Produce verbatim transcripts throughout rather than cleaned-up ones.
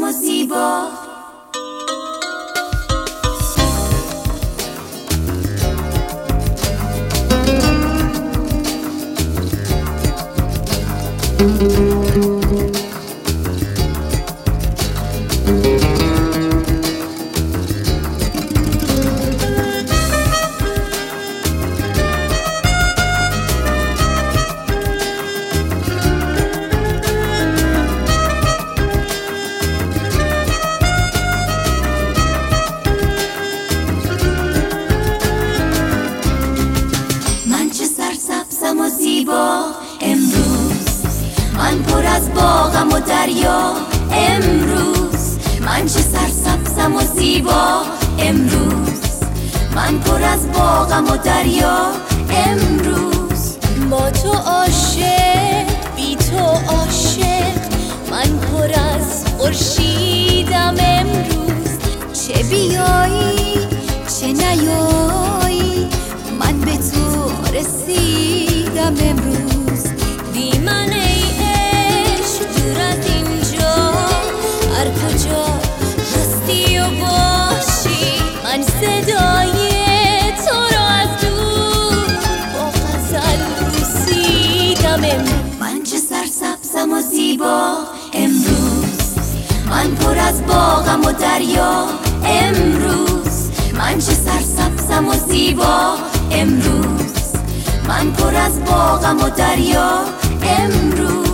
و زیبا. امروز من پر از باغم و دریا. امروز من چه سرسبزم و زیبا. امروز من پر از باغم و دریا. امروز با تو عاشق بی تو عاشق، من پر از خورشیدم. امروز چه بیایی چه نیایی، من به تو رسیدم. امروز بی من ای عشق دور از اینجا، هر کجا هستی و باشی، من صدای تو را از دور با غزل بوسیدم. من چه سرسبزم و زیبا. امروز من پر از باغم و دریا. امروز من چه سرسبزم و زیبا. امروز من پر از باغم و دریا. امروز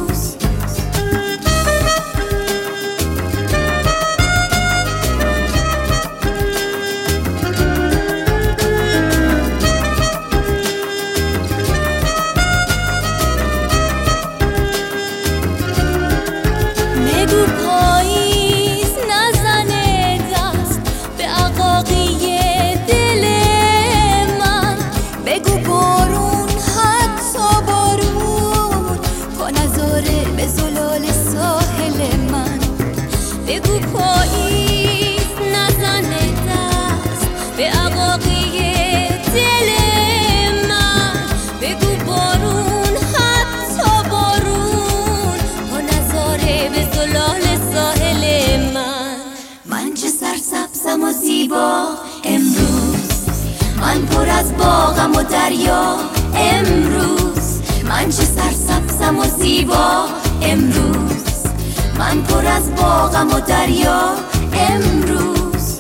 بگو پاییز نزنه دست به عقاقی دل من، بگو بارون حتی بارون کن نظاره به زلال ساحل من. بگو پاییز نزنه دست به عقاقی دل من، بگو بارون حتی بارون کن نظاره به زلال ساحل من. من چه سرسبزم و زیبا. امروز من پر از باغم و دریا. امروز من چه سرسبزم و زیبا. امروز من پر از باغم و دریا. امروز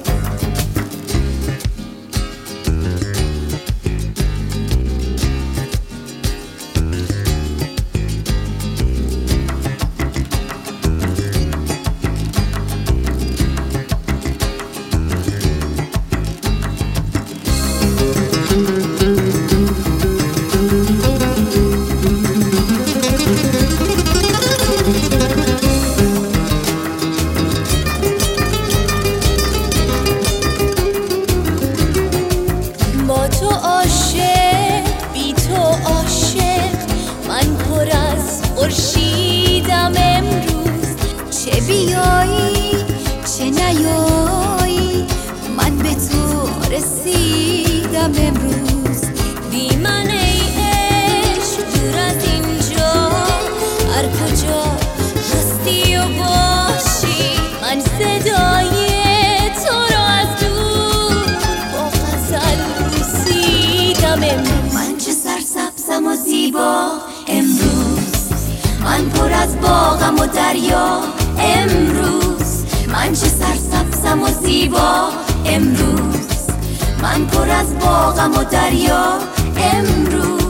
با تو عاشق بی تو عاشق، من پر از خورشیدم. امروز چه بیایی چه نیایی، من به تو رسیدم. امروز بی من ای عشق دور از اینجا، هر کجا هستی و باشی، من صدای تو را از دور با غزل بوسیدم. من چه سرسبزم و زیبا. امروز من پر از باغم و دریا. امروز من چه سرسبزم و زیبا. امروز من پر از باغم و دریا. امروز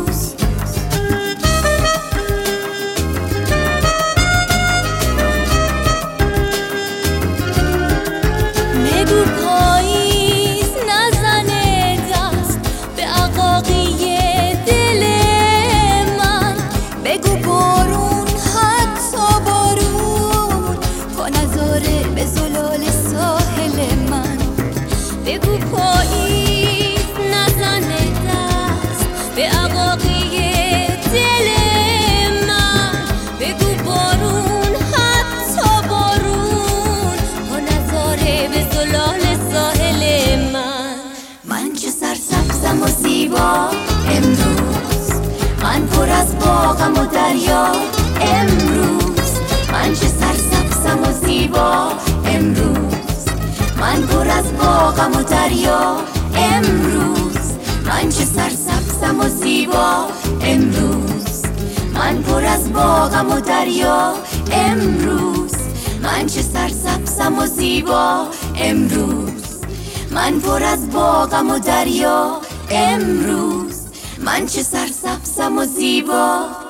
بگو پاییز نزنه دست به عقاقی دل من، بگو بارون حتی بارون کن نظاره به زلال ساحل من. بگو پاییز نزنه دست به عقاقی دل من، بگو بارون حتی بارون کن نظاره به زلال ساحل من. من چه سرسبزم و زیبا. امروز من پر از باغم و دریا. امروز من چه سرسبزم و زیبا. امروز باغم و دریا امروز من چه سرسبزم و زیبا امروز من پر از باغم و دریا امروز من چه سرسبزم و زیبا امروز من پر از باغم و دریا امروز من چه سرسبزم و زیبا